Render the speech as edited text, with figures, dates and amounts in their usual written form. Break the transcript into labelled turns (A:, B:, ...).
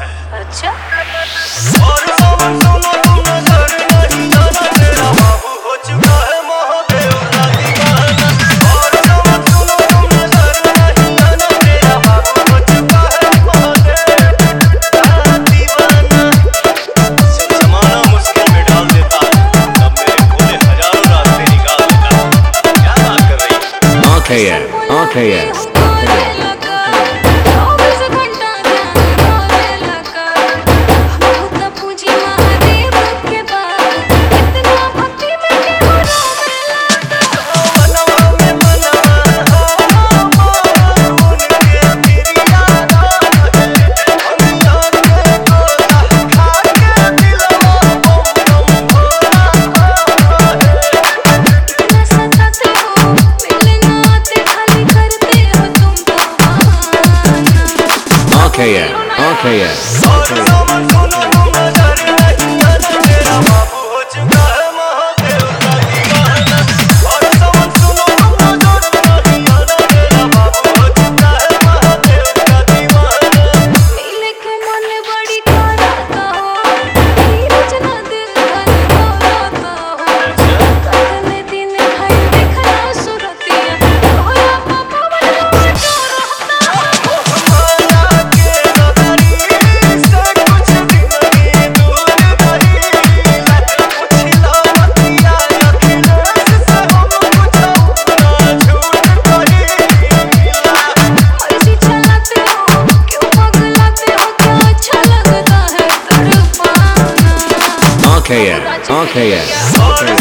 A: है।
B: अच्छा
A: और सावन सुनो तुम नजर नहीं जाना, तेरा बाबू हो चुका है महादेव का दीवाना। और सावन सुनो तुम नजर नहीं जाना, तेरा बाबू हो चुका है महादेव का दीवाना। जमाना मुश्किल में डाल देता है, तब मेरे भोले हजारों रास्ते निकाल देता है। क्या बात कर रही है?
C: RKS, RKS. RKS, RKS.
A: और सावन सुनो तुम नजर नहीं जाना, तेरा बाबू हो चुका है महादेव का दीवाना। और सावन सुनो तुम नजर नहीं जाना, तेरा बाबू हो चुका है महादेव का दीवाना।
C: RKS, RKS.
A: और